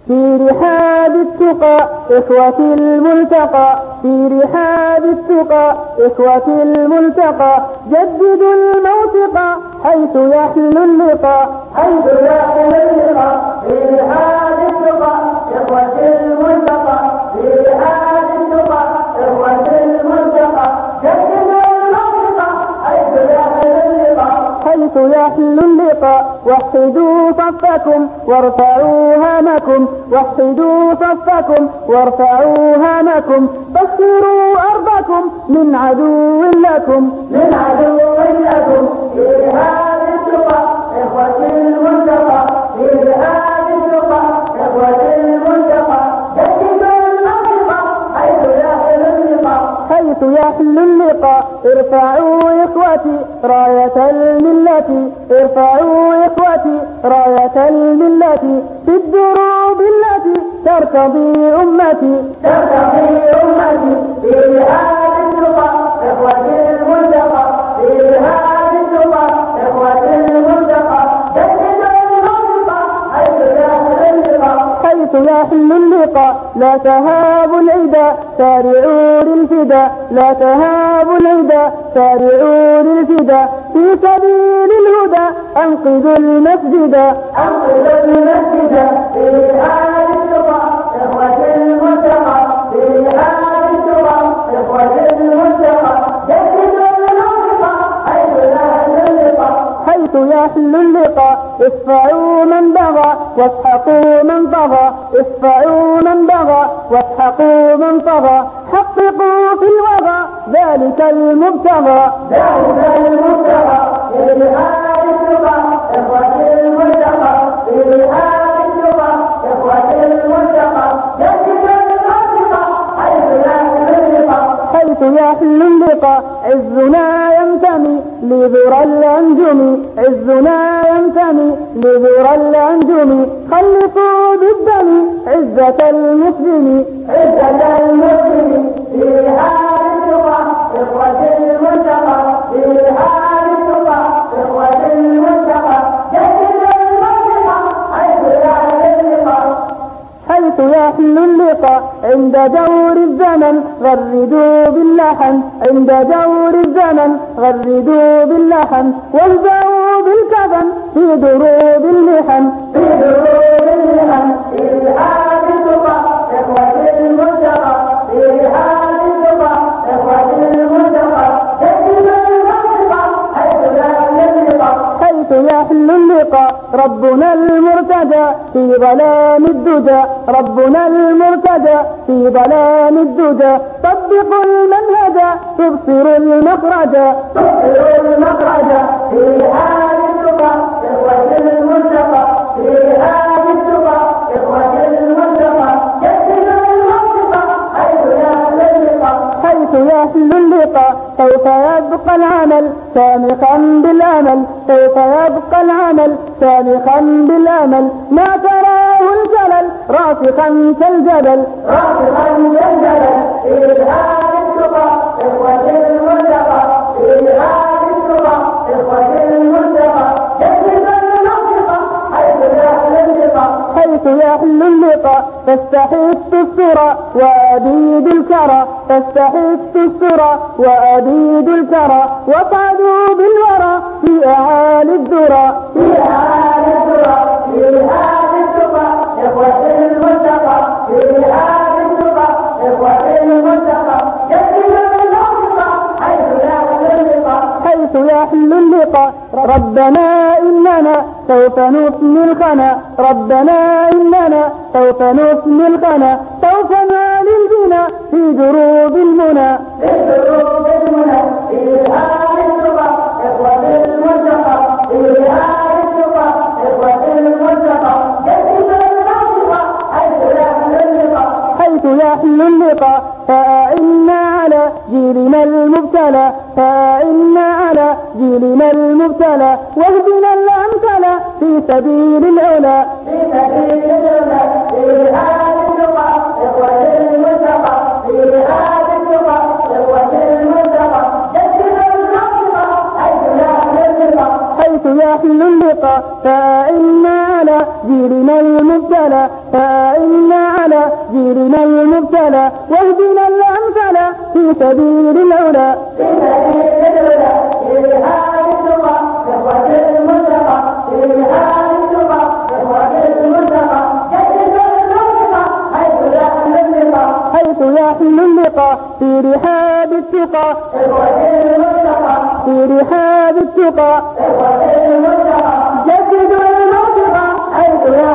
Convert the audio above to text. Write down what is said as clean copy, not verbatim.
في رحاب التقى إخوة الملتقى، في رحاب التقى إخوة الملتقى، جددوا الموثقى حيث يحلو اللقاء، حيث يحلو اللقاء. في رحاب التقى إخوة الملتقى، في رحاب التقى إخوة الملتقى، جددوا الموثقى حيث يحلو اللقاء، حيث يحلو اللقاء. وحدوا صفكم وارفعوا هامكم، وحدوا صفكم وارفعوا هامكم، طهروا أرضكم من عدو لكم، من عدو لكم. في رحاب التقى إخوة الملتقى، في رحاب التقى إخوة الملتقى، جددوا الموثقى حيث يحلو اللقاء، حيث يحلو اللقاء. ارفعوا إخوتي راية الملة، ارفعوا إخوتي راية الملة، في الدروب التي ترتضي أمتي، ترتضي أمتي. في رحاب التقى إخوة الملتقى، في رحاب التقى إخوة الملتقى، جددوا الموثقى حيث يحلو اللقاء، حيث يحلو اللقاء. لا تهابوا العدا سارعوا للفدا، لا تهابوا العدا سارعوا للفدا، في سبيل الهدى أنقذوا المسجد، أنقذوا المسجد. في رحاب التقى إخوة الملتقى، في رحاب التقى إخوة الملتقى، جددوا الموثقى حيث يحلو اللقاء، حيث يحلو اللقاء. اصفعوا من بغى واسحقوا من طغى، اصفعوا من بغى واسحقوا من طغى، حققوا في الوغى ذلك المبتغى، ذلك المبتغى. في رحاب التقى إخوة الملتقى، في رحاب التقى إخوة الملتقى، جددوا الموثقى حيث يحلو اللقاء، حيث يحلو اللقاء. عزنا ينتمي لذرى الأنجم، عزنا ينتمي لذرى الأنجم، خلصوا بالدم عزة المسلم، عزة المسلم. في رحاب التقى إخوة الملتقى، في رحاب التقى إخوة الملتقى، جددوا الموثقى حيث يحلو اللقاء، حيث يحلو اللقاء. عند دور الزمن غردوا باللحن، عند دور الزمن غردوا باللحن، والبعوا بالكفن في دروب اللحن، في دروب اللحن. في رحاب التقى إخوة الملتقى، في رحاب التقى إخوة الملتقى، جددوا الموثقى حيث يحلو اللقاء، حيث يحلو اللقاء. ربنا المرتجى في ظلام الدجى، ربنا المرتجى في ظلام الدجى، طبقوا المنهج تبصروا المخرج، تبصروا المخرج. في رحاب التقى إخوة الملتقى، في رحاب التقى إخوة الملتقى، جددوا الموثقى حيث يحلو اللقاء، حيث يحلو اللقاء. سوف يبقى العمل شامخا بالأمل، سوف يبقى العمل شامخا بالأمل، ما تراه الجلل راسخا كالجبل، راسخا كالجبل. في رحاب التقى إخوة الملتقى، في رحاب التقى إخوة الملتقى، جددوا الموثقى حيث يحلو اللقاء، حيث يحلو اللقاء. فاستحث السرى وأبيد الكرى، فاستحث السرى وأبيد الكرى، واصعدوا بالورى في أعالي الذرى، في أعالي الذرى. في رحاب التقى إخوة الملتقى، في رحاب التقى إخوة الملتقى، جددوا الموثقى حيث يحلو اللقاء، حيث يحلو اللقاء. ربنا إننا سوف نفني الخنا، ربنا إننا سوف نفني الخنا، سوف نعلي البنا في دروب المنى، في دروب المنى. في رحاب التقى إخوة الملتقى، في رحاب التقى إخوة الملتقى، جددوا الموثقى حيث يحلو اللقاء، حيث يحلو اللقاء. فأعنا على جيلنا المبتلى، فأعنا على جيلنا المبتلى، واهدنا الأمثلة في سبيل العلا، في سبيل العلا. في رحاب التقى إخوة الملتقى، في رحاب التقى إخوة الملتقى، جددوا الموثقى حيث يحلو اللقاء، حيث يحلو اللقاء. فأعنا على جيلنا المبتلى، وأعنا على جيلنا المبتلى واهدنا الأمثل في سبيل العلا. حيث يحل اللقاء في رحاب التقى في رحاب التقى جدد المنطقة حيث